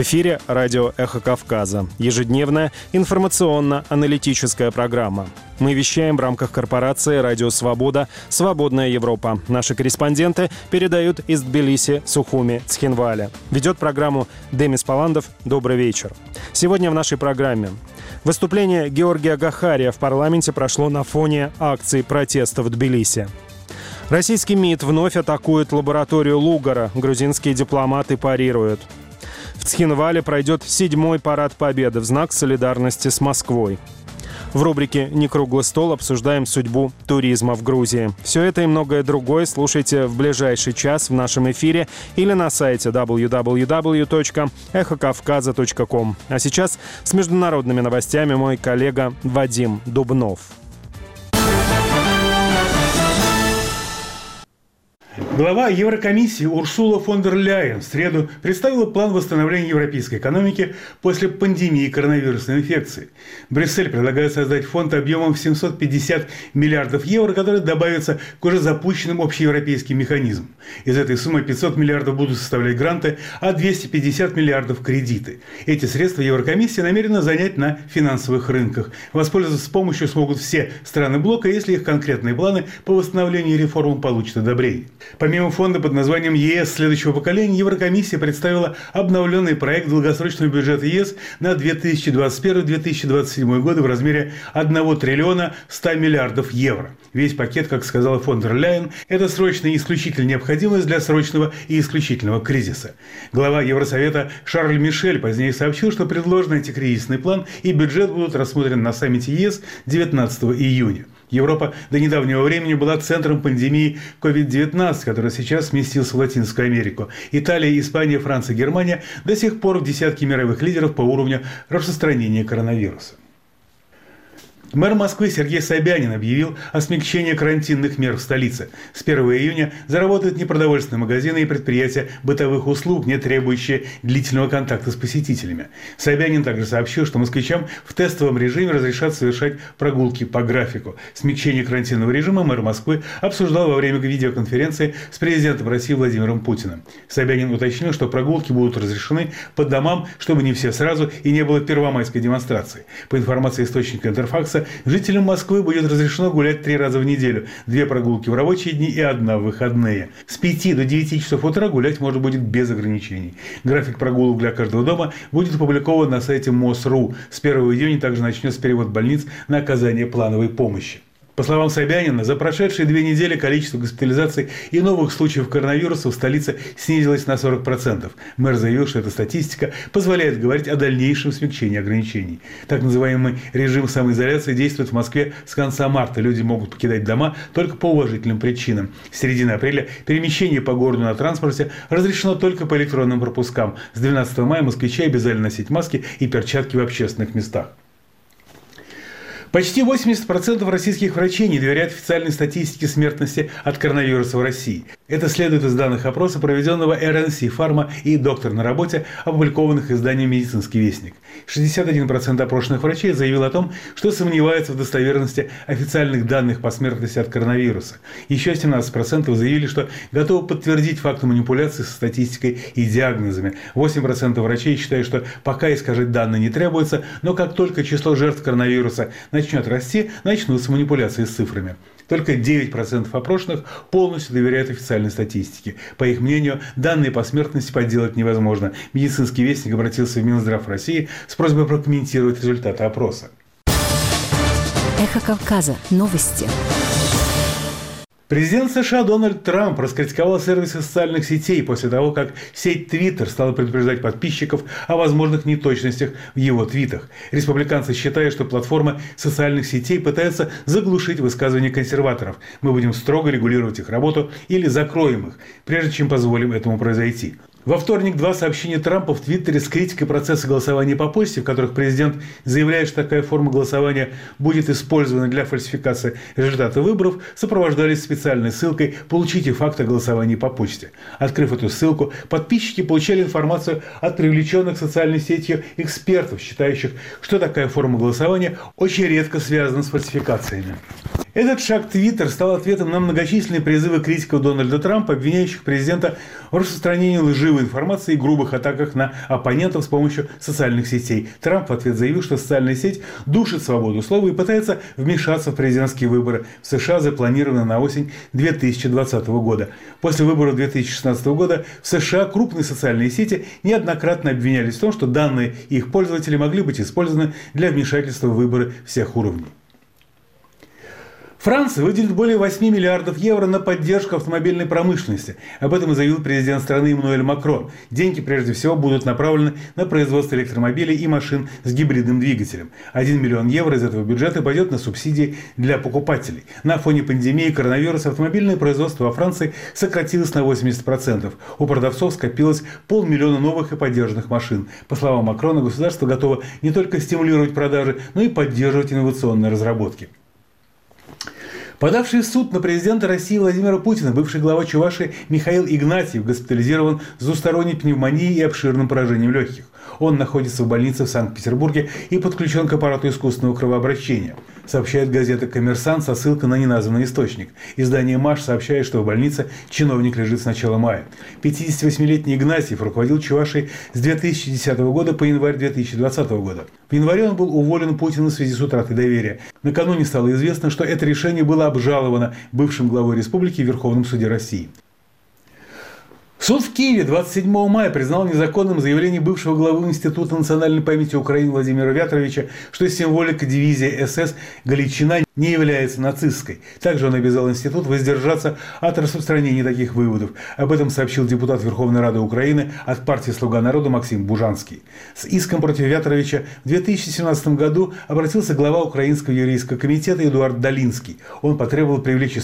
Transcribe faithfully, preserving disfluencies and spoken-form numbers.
эфире радио «Эхо Кавказа». Ежедневная информационно-аналитическая программа. Мы вещаем в рамках корпорации «Радио Свобода. Свободная Европа». Наши корреспонденты передают из Тбилиси, Сухуми, Цхинваля. Ведет программу Демис Паландов. Добрый вечер. Сегодня в нашей программе. Выступление Георгия Гахария в парламенте прошло на фоне акций протеста в Тбилиси. Российский МИД вновь атакует лабораторию Лугара. Грузинские дипломаты парируют. В Цхинвале пройдет седьмой парад Победы в знак солидарности с Москвой. В рубрике «Не круглый стол» обсуждаем судьбу туризма в Грузии. Все это и многое другое слушайте в ближайший час в нашем эфире или на сайте дабл ю дабл ю дабл ю точка эхо кавказа точка ком. А сейчас с международными новостями мой коллега Вадим Дубнов. Глава Еврокомиссии Урсула фон дер Ляйен в среду представила план восстановления европейской экономики после пандемии коронавирусной инфекции. Брюссель предлагает создать фонд объемом в семьсот пятьдесят миллиардов евро, который добавится к уже запущенным общеевропейским механизмам. Из этой суммы пятьсот миллиардов будут составлять гранты, а двести пятьдесят миллиардов – кредиты. Эти средства Еврокомиссия намерена занять на финансовых рынках. Воспользоваться помощью смогут все страны блока, если их конкретные планы по восстановлению и реформам получат одобрение. Помимо фонда под названием ЕС следующего поколения, Еврокомиссия представила обновленный проект долгосрочного бюджета ЕС на две тысячи двадцать первый — две тысячи двадцать седьмой годы в размере одного триллиона ста миллиардов евро. Весь пакет, как сказала фон дер Ляйен, это срочная и исключительная необходимость для срочного и исключительного кризиса. Глава Евросовета Шарль Мишель позднее сообщил, что предложенный антикризисный план и бюджет будут рассмотрены на саммите ЕС девятнадцатого июня. Европа до недавнего времени была центром пандемии ковид девятнадцать, которая сейчас сместился в Латинскую Америку. Италия, Испания, Франция, Германия до сих пор в десятке мировых лидеров по уровню распространения коронавируса. Мэр Москвы Сергей Собянин объявил о смягчении карантинных мер в столице. С первого июня заработают непродовольственные магазины и предприятия бытовых услуг, не требующие длительного контакта с посетителями. Собянин также сообщил, что москвичам в тестовом режиме разрешат совершать прогулки по графику. Смягчение карантинного режима мэр Москвы обсуждал во время видеоконференции с президентом России Владимиром Путиным. Собянин уточнил, что прогулки будут разрешены по домам, чтобы не все сразу и не было первомайской демонстрации. По информации источника Интерфакса, жителям Москвы будет разрешено гулять три раза в неделю. Две прогулки в рабочие дни и одна в выходные. С пяти до девяти часов утра гулять можно будет без ограничений. График прогулок для каждого дома будет опубликован на сайте МОЗ точка ру. С первого июня также начнется перевод больниц на оказание плановой помощи. По словам Собянина, за прошедшие две недели количество госпитализаций и новых случаев коронавируса в столице снизилось на сорок процентов. Мэр заявил, что эта статистика позволяет говорить о дальнейшем смягчении ограничений. Так называемый режим самоизоляции действует в Москве с конца марта. Люди могут покидать дома только по уважительным причинам. С середины апреля перемещение по городу на транспорте разрешено только по электронным пропускам. С двенадцатого мая москвичи обязали носить маски и перчатки в общественных местах. Почти восемьдесят процентов российских врачей не доверяют официальной статистике смертности от коронавируса в России. Это следует из данных опроса, проведенного эр эн си Фарма и «Доктор на работе», опубликованных изданием «Медицинский вестник». шестьдесят один процент опрошенных врачей заявил о том, что сомневаются в достоверности официальных данных по смертности от коронавируса. Еще семнадцать процентов заявили, что готовы подтвердить факты манипуляции со статистикой и диагнозами. восемь процентов врачей считают, что пока искажать данные не требуется, но как только число жертв коронавируса начнет расти, начнутся манипуляции с цифрами. Только девять процентов опрошенных полностью доверяют официальной статистике. По их мнению, данные по смертности подделать невозможно. Медицинский вестник обратился в Минздрав России с просьбой прокомментировать результаты опроса. Эхо Кавказа. Новости. Президент США Дональд Трамп раскритиковал сервисы социальных сетей после того, как сеть Twitter стала предупреждать подписчиков о возможных неточностях в его твитах. Республиканцы считают, что платформы социальных сетей пытаются заглушить высказывания консерваторов. Мы будем строго регулировать их работу или закроем их, прежде чем позволим этому произойти. Во вторник два сообщения Трампа в Твиттере с критикой процесса голосования по почте, в которых президент заявляет, что такая форма голосования будет использована для фальсификации результата выборов, сопровождались специальной ссылкой «Получите факты о голосовании по почте». Открыв эту ссылку, подписчики получали информацию от привлеченных социальной сетью экспертов, считающих, что такая форма голосования очень редко связана с фальсификациями. Этот шаг Твиттер стал ответом на многочисленные призывы критиков Дональда Трампа, обвиняющих президента в распространении лживой информации и грубых атаках на оппонентов с помощью социальных сетей. Трамп в ответ заявил, что социальная сеть душит свободу слова и пытается вмешаться в президентские выборы в США, запланированные на осень две тысячи двадцатого года. После выборов две тысячи шестнадцатого года в США крупные социальные сети неоднократно обвинялись в том, что данные их пользователей могли быть использованы для вмешательства в выборы всех уровней. Франция выделит более восьми миллиардов евро на поддержку автомобильной промышленности. Об этом и заявил президент страны Эммануэль Макрон. Деньги, прежде всего, будут направлены на производство электромобилей и машин с гибридным двигателем. Один миллион евро из этого бюджета пойдет на субсидии для покупателей. На фоне пандемии коронавируса автомобильное производство во Франции сократилось на восемьдесят процентов. У продавцов скопилось полмиллиона новых и поддержанных машин. По словам Макрона, государство готово не только стимулировать продажи, но и поддерживать инновационные разработки. Подавший в суд на президента России Владимира Путина бывший глава Чувашии Михаил Игнатьев госпитализирован с двусторонней пневмонией и обширным поражением легких. Он находится в больнице в Санкт-Петербурге и подключен к аппарату искусственного кровообращения, сообщает газета «Коммерсант» со ссылкой на неназванный источник. Издание «Маш» сообщает, что в больнице чиновник лежит с начала мая. пятидесятивосьмилетний Игнатьев руководил Чувашией с две тысячи десятого года по январь две тысячи двадцатого года. В январе он был уволен Путиным в связи с утратой доверия. Накануне стало известно, что это решение было обжаловано бывшим главой республики в Верховном суде России. Суд в Киеве двадцать седьмого мая признал незаконным заявление бывшего главы Института национальной памяти Украины Владимира Вятровича, что символика дивизии СС «Галичина» не является нацистской. Также он обязал институт воздержаться от распространения таких выводов. Об этом сообщил депутат Верховной Рады Украины от партии «Слуга народа» Максим Бужанский. С иском против Вятровича в две тысячи семнадцатом году обратился глава Украинского еврейского комитета Эдуард Долинский. Он потребовал привлечь